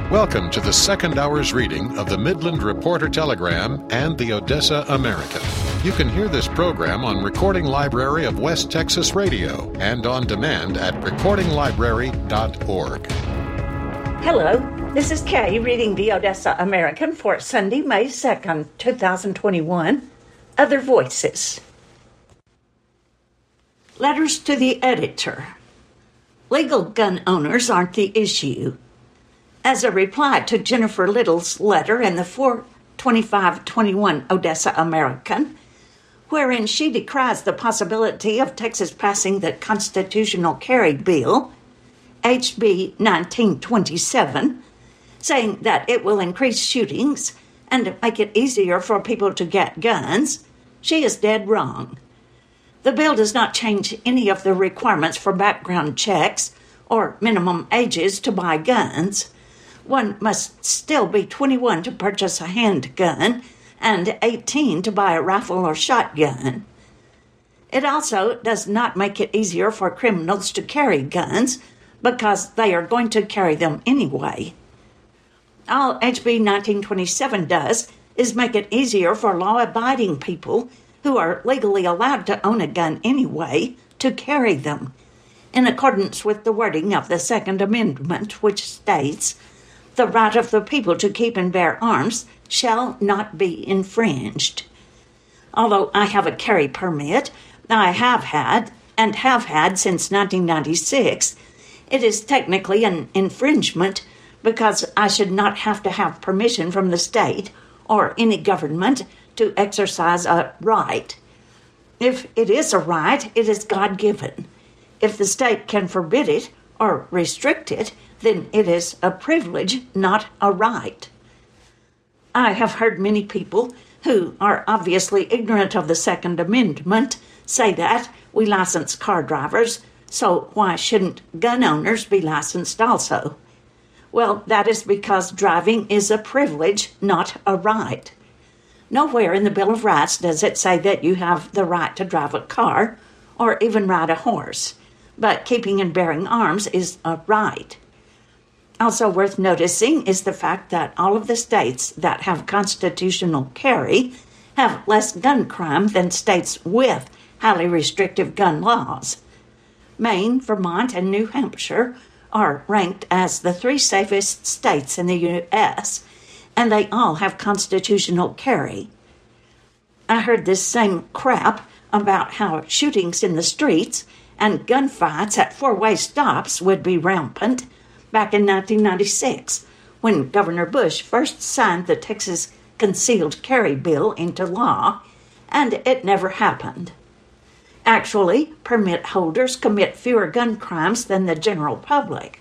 Welcome to the second hour's reading of the Midland Reporter Telegram and the Odessa American. You can hear this program on Recording Library of West Texas Radio and on demand at recordinglibrary.org. Hello, this is Kay reading the Odessa American for Sunday, May 2nd, 2021. Other Voices. Letters to the editor. Legal gun owners aren't the issue. As a reply to Jennifer Little's letter in the 4/25/21 Odessa American, wherein she decries the possibility of Texas passing the constitutional carry bill, HB 1927, saying that it will increase shootings and make it easier for people to get guns, she is dead wrong. The bill does not change any of the requirements for background checks or minimum ages to buy guns. One must still be 21 to purchase a handgun and 18 to buy a rifle or shotgun. It also does not make it easier for criminals to carry guns because they are going to carry them anyway. All HB 1927 does is make it easier for law-abiding people who are legally allowed to own a gun anyway to carry them, in accordance with the wording of the Second Amendment, which states, "The right of the people to keep and bear arms shall not be infringed." Although I have a carry permit, I have had since 1996, it is technically an infringement because I should not have to have permission from the state or any government to exercise a right. If it is a right, it is God-given. If the state can forbid it or restrict it, then it is a privilege, not a right. I have heard many people who are obviously ignorant of the Second Amendment say that we license car drivers, so why shouldn't gun owners be licensed also? Well, that is because driving is a privilege, not a right. Nowhere in the Bill of Rights does it say that you have the right to drive a car or even ride a horse, but keeping and bearing arms is a right. Also worth noticing is the fact that all of the states that have constitutional carry have less gun crime than states with highly restrictive gun laws. Maine, Vermont, and New Hampshire are ranked as the 3 safest states in the U.S., and they all have constitutional carry. I heard this same crap about how shootings in the streets and gunfights at four-way stops would be rampant back in 1996, when Governor Bush first signed the Texas Concealed Carry Bill into law, and it never happened. Actually, permit holders commit fewer gun crimes than the general public.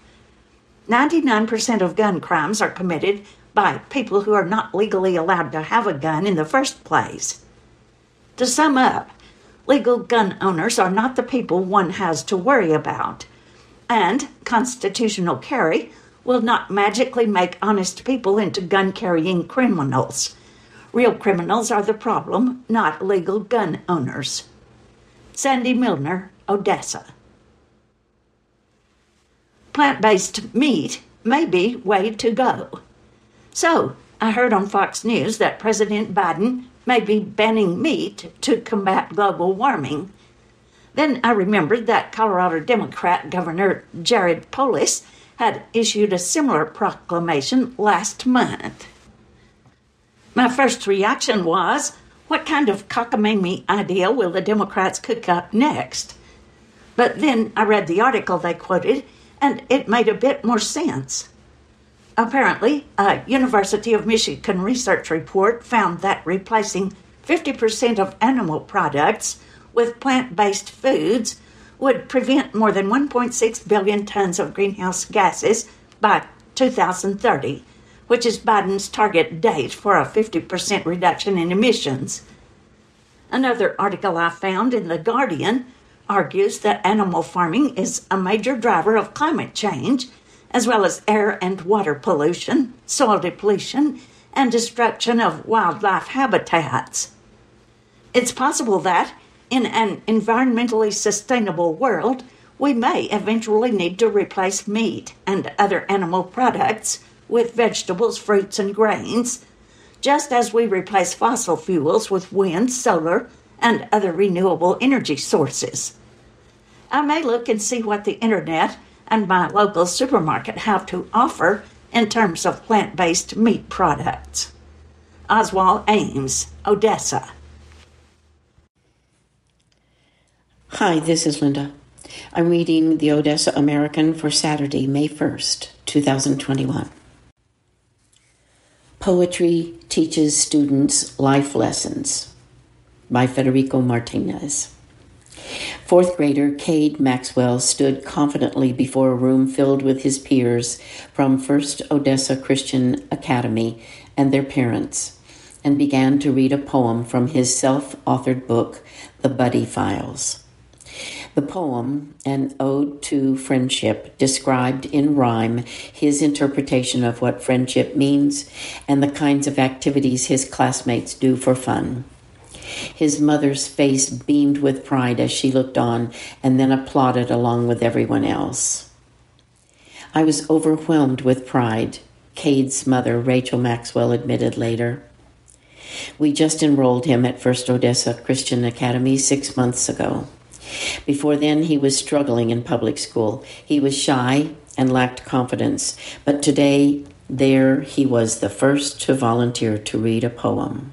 99% of gun crimes are committed by people who are not legally allowed to have a gun in the first place. To sum up, legal gun owners are not the people one has to worry about, and constitutional carry will not magically make honest people into gun-carrying criminals. Real criminals are the problem, not legal gun owners. Sandy Milner, Odessa. Plant-based meat may be way to go. So, I heard on Fox News that President Biden may be banning meat to combat global warming. Then I remembered that Colorado Democrat Governor Jared Polis had issued a similar proclamation last month. My first reaction was, what kind of cockamamie idea will the Democrats cook up next? But then I read the article they quoted, and it made a bit more sense. Apparently, a University of Michigan research report found that replacing 50% of animal products with plant-based foods would prevent more than 1.6 billion tons of greenhouse gases by 2030, which is Biden's target date for a 50% reduction in emissions. Another article I found in The Guardian argues that animal farming is a major driver of climate change, as well as air and water pollution, soil depletion, and destruction of wildlife habitats. It's possible that, in an environmentally sustainable world, we may eventually need to replace meat and other animal products with vegetables, fruits, and grains, just as we replace fossil fuels with wind, solar, and other renewable energy sources. I may look and see what the internet and my local supermarket have to offer in terms of plant-based meat products. Oswald Ames, Odessa. Hi, this is Linda. I'm reading the Odessa American for Saturday, May 1st, 2021. Poetry Teaches Students Life Lessons by Federico Martinez. Fourth grader Cade Maxwell stood confidently before a room filled with his peers from First Odessa Christian Academy and their parents, and began to read a poem from his self-authored book, The Buddy Files. The poem, an ode to friendship, described in rhyme his interpretation of what friendship means and the kinds of activities his classmates do for fun. His mother's face beamed with pride as she looked on and then applauded along with everyone else. I was overwhelmed with pride, Cade's mother, Rachel Maxwell, admitted later. We just enrolled him at First Odessa Christian Academy 6 months ago. Before then, he was struggling in public school. He was shy and lacked confidence, but today, there he was the first to volunteer to read a poem.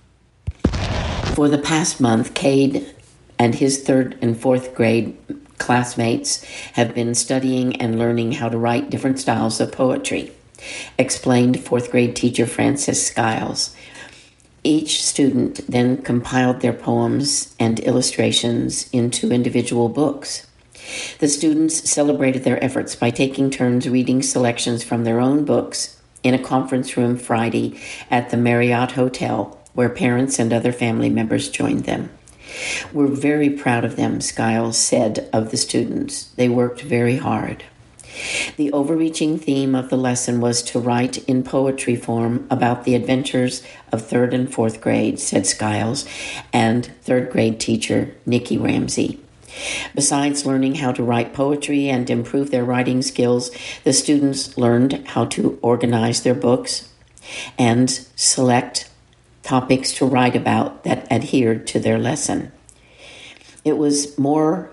For the past month, Cade and his 3rd and 4th grade classmates have been studying and learning how to write different styles of poetry, explained 4th grade teacher Frances Skiles. Each student then compiled their poems and illustrations into individual books. The students celebrated their efforts by taking turns reading selections from their own books in a conference room Friday at the Marriott Hotel, where parents and other family members joined them. We're very proud of them, Skiles said of the students. They worked very hard. The overreaching theme of the lesson was to write in poetry form about the adventures of 3rd and 4th grade, said Skiles, and 3rd grade teacher Nikki Ramsey. Besides learning how to write poetry and improve their writing skills, the students learned how to organize their books and select topics to write about that adhered to their lesson. It was more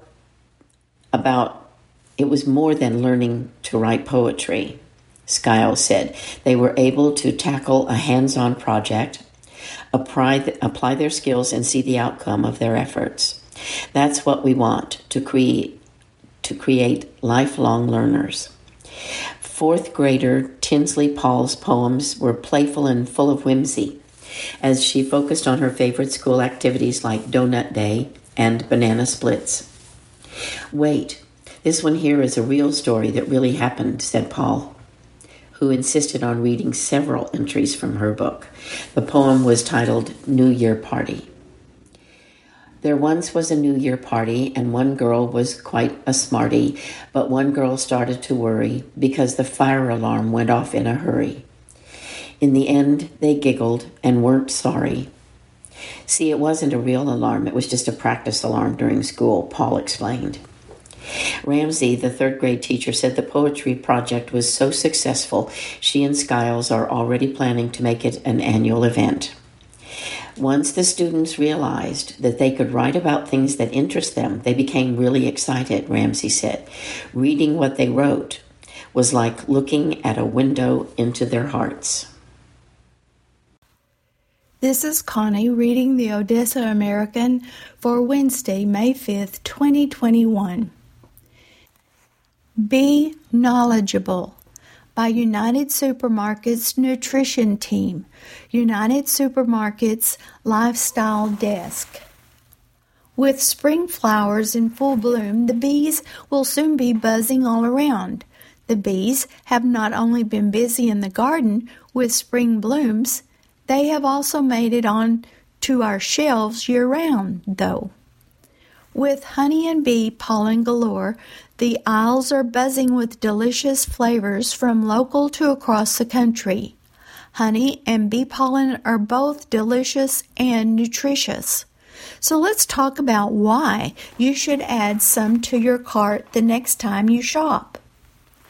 than learning to write poetry, Skiles said. They were able to tackle a hands-on project, apply their skills, and see the outcome of their efforts. That's what we want, to create lifelong learners. 4th grader Tinsley Paul's poems were playful and full of whimsy, as she focused on her favorite school activities like Donut Day and banana splits. Wait, this one here is a real story that really happened, said Paul, who insisted on reading several entries from her book. The poem was titled New Year Party. There once was a New Year party, and one girl was quite a smarty, but one girl started to worry because the fire alarm went off in a hurry. In the end, they giggled and weren't sorry. See, it wasn't a real alarm. It was just a practice alarm during school, Paul explained. Ramsey, the 3rd grade teacher, said the poetry project was so successful, she and Skiles are already planning to make it an annual event. Once the students realized that they could write about things that interest them, they became really excited, Ramsey said. Reading what they wrote was like looking at a window into their hearts. This is Connie reading the Odessa American for Wednesday, May 5th, 2021. Be Knowledgeable by United Supermarkets Nutrition Team, United Supermarkets Lifestyle Desk. With spring flowers in full bloom, the bees will soon be buzzing all around. The bees have not only been busy in the garden with spring blooms, they have also made it on to our shelves year-round, though. With honey and bee pollen galore, the aisles are buzzing with delicious flavors from local to across the country. Honey and bee pollen are both delicious and nutritious. So let's talk about why you should add some to your cart the next time you shop.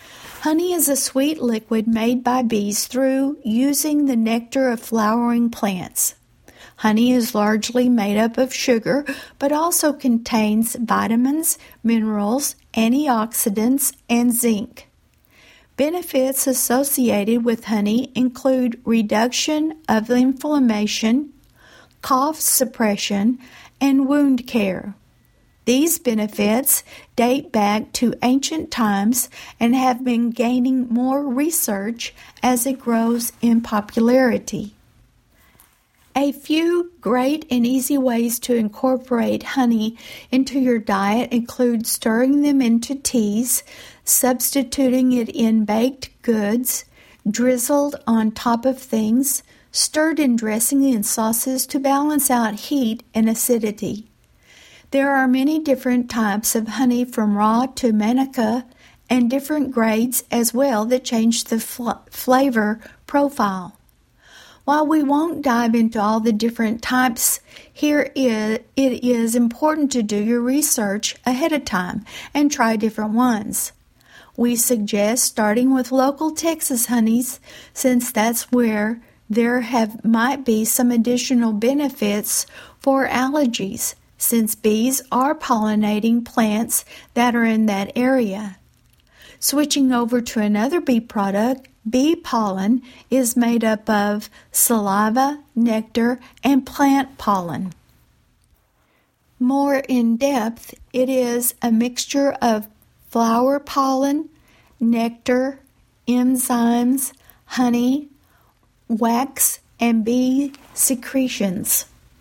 Honey is a sweet liquid made by bees through using the nectar of flowering plants. Honey is largely made up of sugar, but also contains vitamins, minerals, antioxidants, and zinc. Benefits associated with honey include reduction of inflammation, cough suppression, and wound care. These benefits date back to ancient times and have been gaining more research as it grows in popularity. A few great and easy ways to incorporate honey into your diet include stirring them into teas, substituting it in baked goods, drizzled on top of things, stirred in dressing and sauces to balance out heat and acidity. There are many different types of honey from raw to manuka and different grades as well that change the flavor profile. While we won't dive into all the different types, it is important to do your research ahead of time and try different ones. We suggest starting with local Texas honeys since that's where there might be some additional benefits for allergies since bees are pollinating plants that are in that area. Switching over to another bee product, bee pollen is made up of saliva, nectar, and plant pollen. More in depth, it is a mixture of flower pollen, nectar, enzymes, honey, wax, and bee secretions.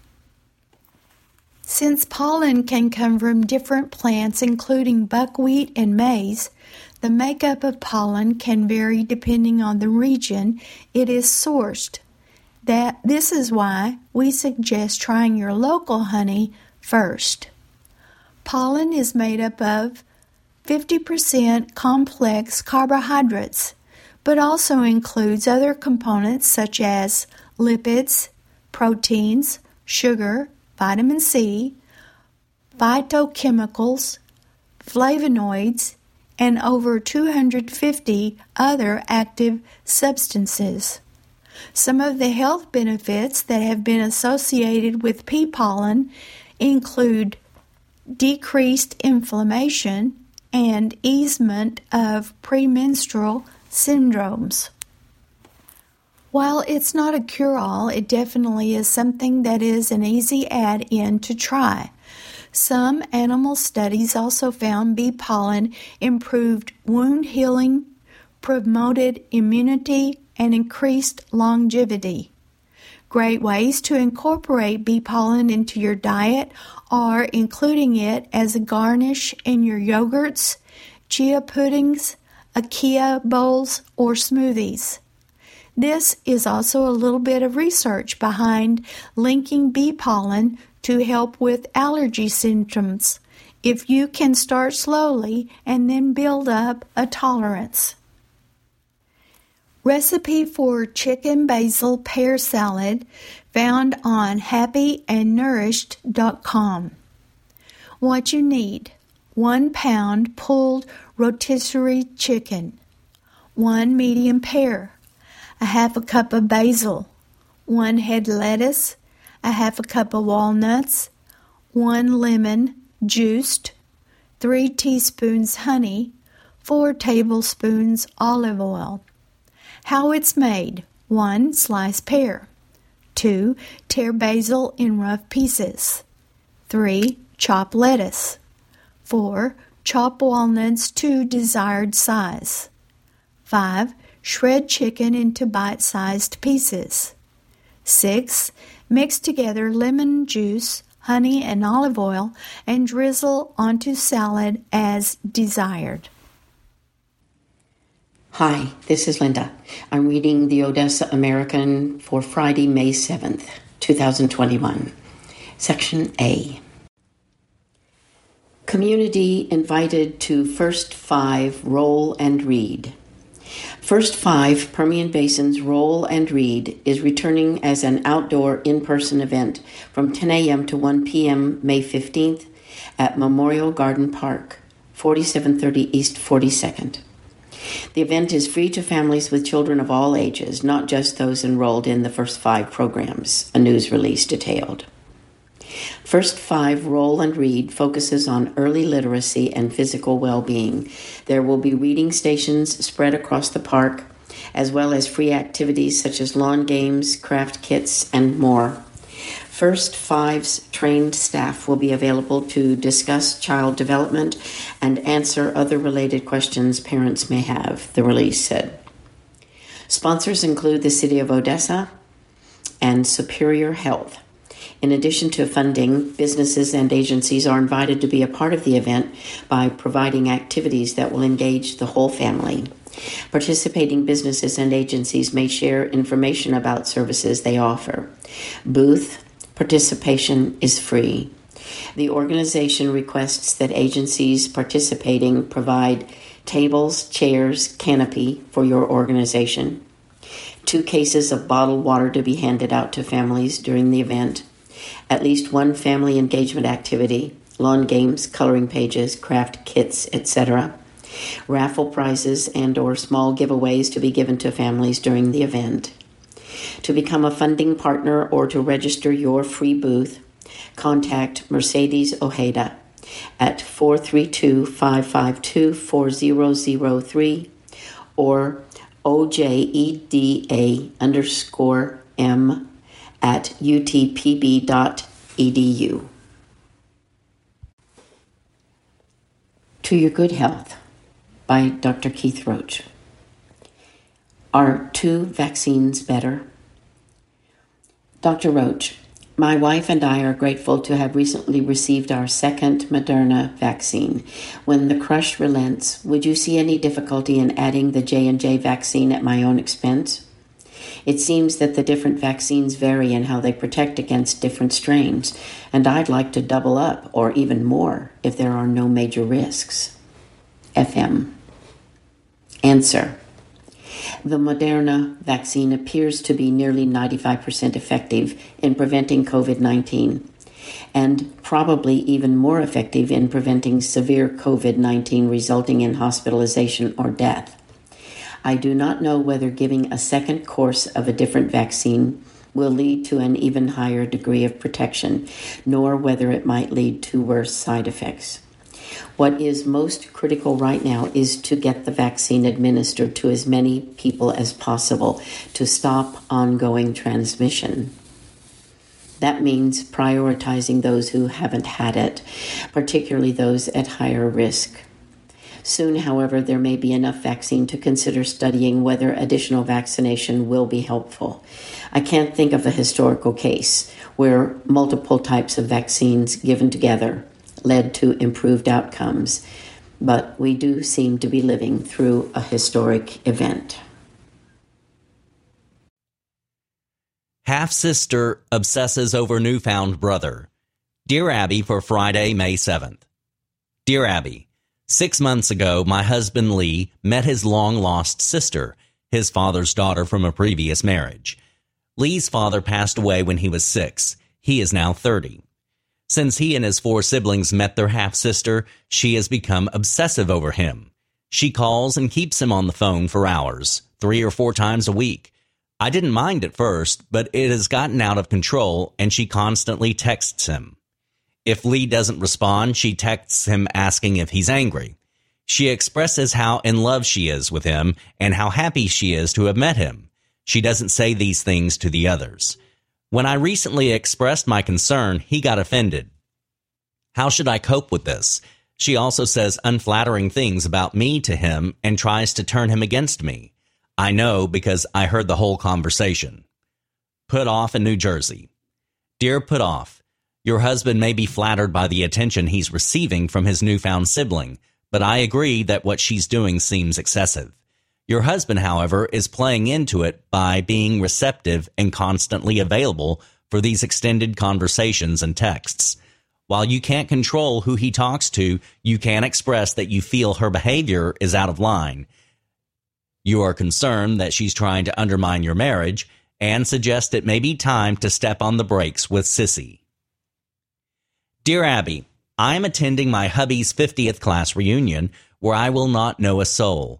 Since pollen can come from different plants, including buckwheat and maize, the makeup of pollen can vary depending on the region it is sourced. This is why we suggest trying your local honey first. Pollen is made up of 50% complex carbohydrates, but also includes other components such as lipids, proteins, sugar, vitamin C, phytochemicals, flavonoids, and over 250 other active substances. Some of the health benefits that have been associated with pea pollen include decreased inflammation and easement of premenstrual syndromes. While it's not a cure-all, it definitely is something that is an easy add-in to try. Some animal studies also found bee pollen improved wound healing, promoted immunity, and increased longevity. Great ways to incorporate bee pollen into your diet are including it as a garnish in your yogurts, chia puddings, akia bowls, or smoothies. This is also a little bit of research behind linking bee pollen to help with allergy symptoms, if you can start slowly and then build up a tolerance. Recipe for chicken basil pear salad found on happyandnourished.com. What you need: 1 pound pulled rotisserie chicken, 1 medium pear, a half a cup of basil, 1 head lettuce, a half a cup of walnuts, 1 lemon juiced, 3 teaspoons honey, 4 tablespoons olive oil. How it's made: 1. Slice pear. 2. Tear basil in rough pieces. 3. Chop lettuce. 4. Chop walnuts to desired size. 5. Shred chicken into bite-sized pieces. 6. Mix together lemon juice, honey, and olive oil and drizzle onto salad as desired. Hi, this is Linda. I'm reading the Odessa American for Friday, May 7th, 2021. Section A. Community invited to First 5 Roll and Read. First 5 Permian Basin's Roll and Read is returning as an outdoor in-person event from 10 a.m. to 1 p.m. May 15th at Memorial Garden Park, 4730 East 42nd. The event is free to families with children of all ages, not just those enrolled in the first 5 programs, a news release detailed. First 5 Roll and Read focuses on early literacy and physical well-being. There will be reading stations spread across the park, as well as free activities such as lawn games, craft kits, and more. First 5's trained staff will be available to discuss child development and answer other related questions parents may have, the release said. Sponsors include the City of Odessa and Superior Health. In addition to funding, businesses and agencies are invited to be a part of the event by providing activities that will engage the whole family. Participating businesses and agencies may share information about services they offer. Booth participation is free. The organization requests that agencies participating provide tables, chairs, canopy for your organization, 2 cases of bottled water to be handed out to families during the event, at least 1 family engagement activity, lawn games, coloring pages, craft kits, etc., raffle prizes and or small giveaways to be given to families during the event. To become a funding partner or to register your free booth, contact Mercedes Ojeda at 432-552-4003 or OJEDA_M at utpb.edu. To Your Good Health by Dr. Keith Roach. Are 2 vaccines better? Dr. Roach, my wife and I are grateful to have recently received our 2nd Moderna vaccine. When the crush relents, would you see any difficulty in adding the J&J vaccine at my own expense? It seems that the different vaccines vary in how they protect against different strains, and I'd like to double up, or even more, if there are no major risks. FM. Answer. The Moderna vaccine appears to be nearly 95% effective in preventing COVID-19 and probably even more effective in preventing severe COVID-19 resulting in hospitalization or death. I do not know whether giving a second course of a different vaccine will lead to an even higher degree of protection, nor whether it might lead to worse side effects. What is most critical right now is to get the vaccine administered to as many people as possible to stop ongoing transmission. That means prioritizing those who haven't had it, particularly those at higher risk. Soon, however, there may be enough vaccine to consider studying whether additional vaccination will be helpful. I can't think of a historical case where multiple types of vaccines given together led to improved outcomes, but we do seem to be living through a historic event. Half-sister obsesses over newfound brother. Dear Abby for Friday, May 7th. Dear Abby, 6 months ago, my husband Lee met his long-lost sister, his father's daughter from a previous marriage. Lee's father passed away when he was 6. He is now 30. Since he and his 4 siblings met their half-sister, she has become obsessive over him. She calls and keeps him on the phone for hours, 3 or 4 times a week. I didn't mind at first, but it has gotten out of control, and she constantly texts him. If Lee doesn't respond, she texts him asking if he's angry. She expresses how in love she is with him and how happy she is to have met him. She doesn't say these things to the others. When I recently expressed my concern, he got offended. How should I cope with this? She also says unflattering things about me to him and tries to turn him against me. I know because I heard the whole conversation. Put Off in New Jersey. Dear Put Off, your husband may be flattered by the attention he's receiving from his newfound sibling, but I agree that what she's doing seems excessive. Your husband, however, is playing into it by being receptive and constantly available for these extended conversations and texts. While you can't control who he talks to, you can express that you feel her behavior is out of line. You are concerned that she's trying to undermine your marriage and suggest it may be time to step on the brakes with Sissy. Dear Abby, I am attending my hubby's 50th class reunion where I will not know a soul.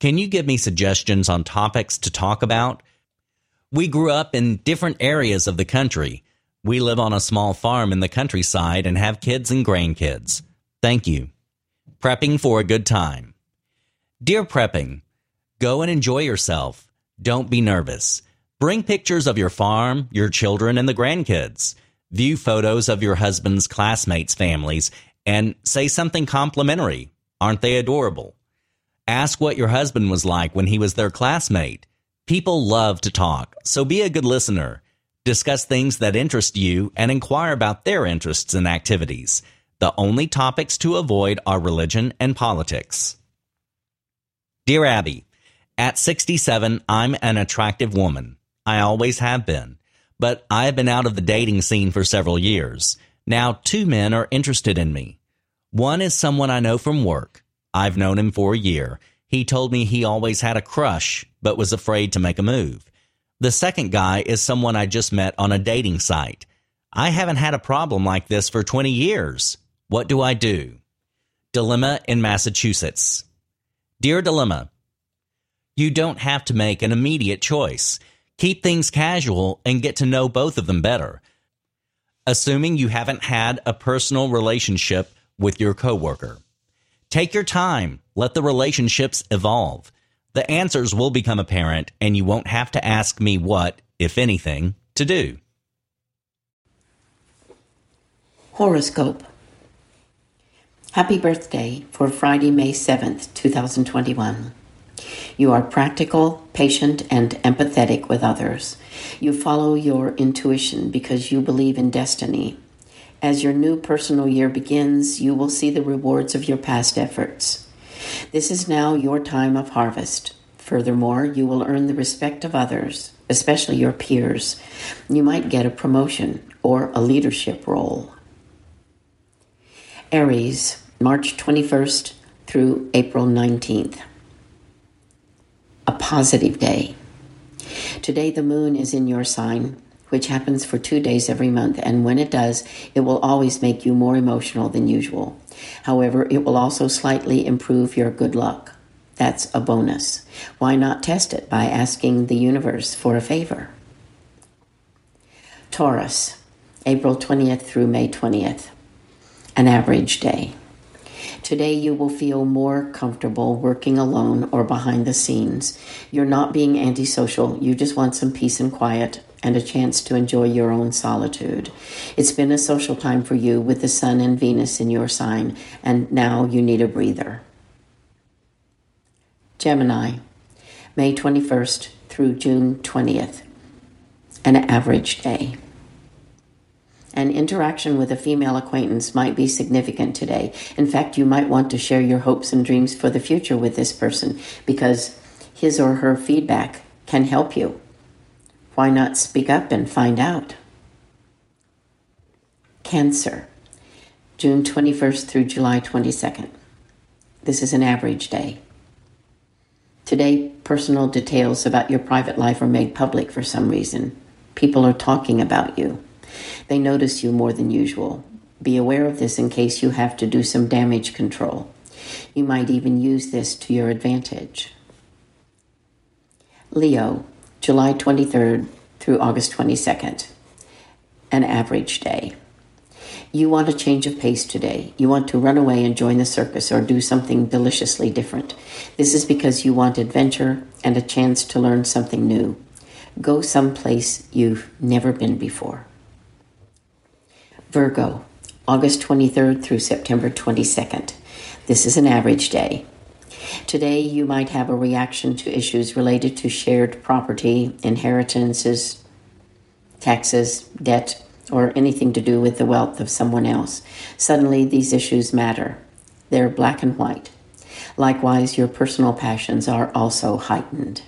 Can you give me suggestions on topics to talk about? We grew up in different areas of the country. We live on a small farm in the countryside and have kids and grandkids. Thank you. Prepping for a good time. Dear Prepping, go and enjoy yourself. Don't be nervous. Bring pictures of your farm, your children, and the grandkids. View photos of your husband's classmates' families and say something complimentary. Aren't they adorable? Ask what your husband was like when he was their classmate. People love to talk, so be a good listener. Discuss things that interest you and inquire about their interests and activities. The only topics to avoid are religion and politics. Dear Abby, at 67, I'm an attractive woman. I always have been. But I have been out of the dating scene for several years. Now 2 men are interested in me. One is someone I know from work. I've known him for a year. He told me he always had a crush, but was afraid to make a move. The second guy is someone I just met on a dating site. I haven't had a problem like this for 20 years. What do I do? Dilemma in Massachusetts. Dear Dilemma, you don't have to make an immediate choice. Keep things casual and get to know both of them better. Assuming you haven't had a personal relationship with your coworker. Take your time. Let the relationships evolve. The answers will become apparent, and you won't have to ask me what, if anything, to do. Horoscope. Happy birthday for Friday, May 7th, 2021. You are practical, patient, and empathetic with others. You follow your intuition because you believe in destiny. As your new personal year begins, you will see the rewards of your past efforts. This is now your time of harvest. Furthermore, you will earn the respect of others, especially your peers. You might get a promotion or a leadership role. Aries, March 21st through April 19th. A positive day. Today the moon is in your sign, which happens for 2 days every month, and when it does, it will always make you more emotional than usual. However, it will also slightly improve your good luck. That's a bonus. Why not test it by asking the universe for a favor? Taurus, April 20th through May 20th. An average day. Today you will feel more comfortable working alone or behind the scenes. You're not being antisocial. You just want some peace and quiet and a chance to enjoy your own solitude. It's been a social time for you with the Sun and Venus in your sign, and now you need a breather. Gemini, May 21st through June 20th. An average day. An interaction with a female acquaintance might be significant today. In fact, you might want to share your hopes and dreams for the future with this person because his or her feedback can help you. Why not speak up and find out? Cancer, June 21st through July 22nd. This is an average day. Today, personal details about your private life are made public for some reason. People are talking about you. They notice you more than usual. Be aware of this in case you have to do some damage control. You might even use this to your advantage. Leo, July 23rd through August 22nd. An average day. You want a change of pace today. You want to run away and join the circus or do something deliciously different. This is because you want adventure and a chance to learn something new. Go someplace you've never been before. Virgo, August 23rd through September 22nd. This is an average day. Today, you might have a reaction to issues related to shared property, inheritances, taxes, debt, or anything to do with the wealth of someone else. Suddenly, these issues matter. They're black and white. Likewise, your personal passions are also heightened.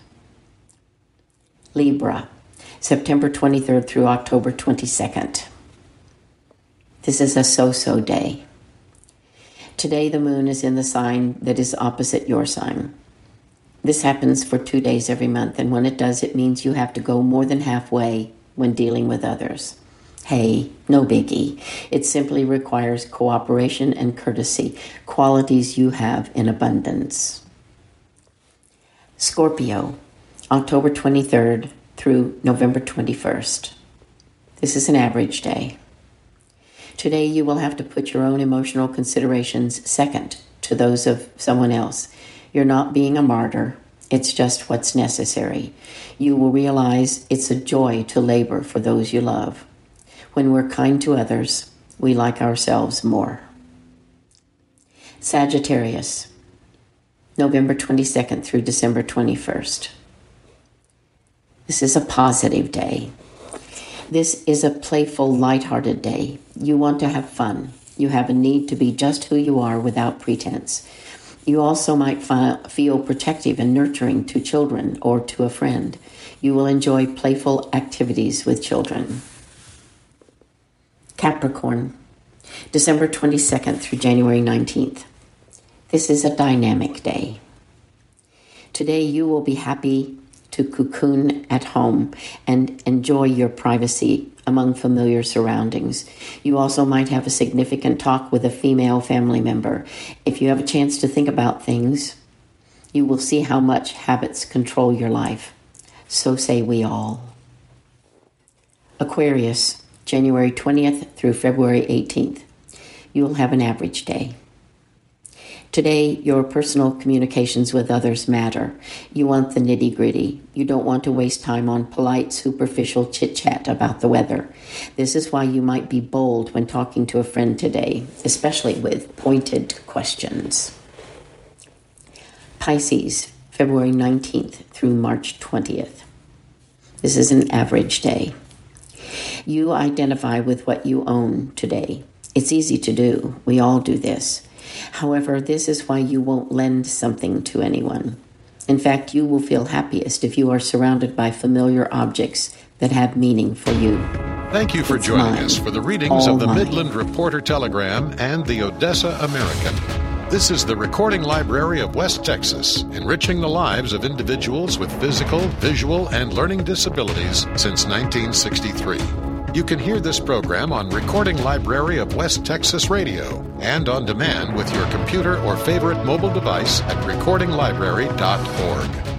Libra, September 23rd through October 22nd. This is a so-so day. Today the moon is in the sign that is opposite your sign. This happens for 2 days every month, and when it does, it means you have to go more than halfway when dealing with others. Hey, no biggie. It simply requires cooperation and courtesy, qualities you have in abundance. Scorpio, October 23rd through November 21st. This is an average day. Today you will have to put your own emotional considerations second to those of someone else. You're not being a martyr. It's just what's necessary. You will realize it's a joy to labor for those you love. When we're kind to others, we like ourselves more. Sagittarius, November 22nd through December 21st. This is a positive day. This is a playful, lighthearted day. You want to have fun. You have a need to be just who you are without pretense. You also might feel protective and nurturing to children or to a friend. You will enjoy playful activities with children. Capricorn, December 22nd through January 19th. This is a dynamic day. Today you will be happy to cocoon at home and enjoy your privacy among familiar surroundings. You also might have a significant talk with a female family member. If you have a chance to think about things, you will see how much habits control your life. So say we all. Aquarius, January 20th through February 18th. You will have an average day. Today, your personal communications with others matter. You want the nitty-gritty. You don't want to waste time on polite, superficial chit-chat about the weather. This is why you might be bold when talking to a friend today, especially with pointed questions. Pisces, February 19th through March 20th. This is an average day. You identify with what you own today. It's easy to do. We all do this. However, this is why you won't lend something to anyone. In fact, you will feel happiest if you are surrounded by familiar objects that have meaning for you. Thank you for joining us for the readings of the Midland Reporter Telegram and the Odessa American. This is the Recording Library of West Texas, enriching the lives of individuals with physical, visual, and learning disabilities since 1963. You can hear this program on Recording Library of West Texas Radio and on demand with your computer or favorite mobile device at recordinglibrary.org.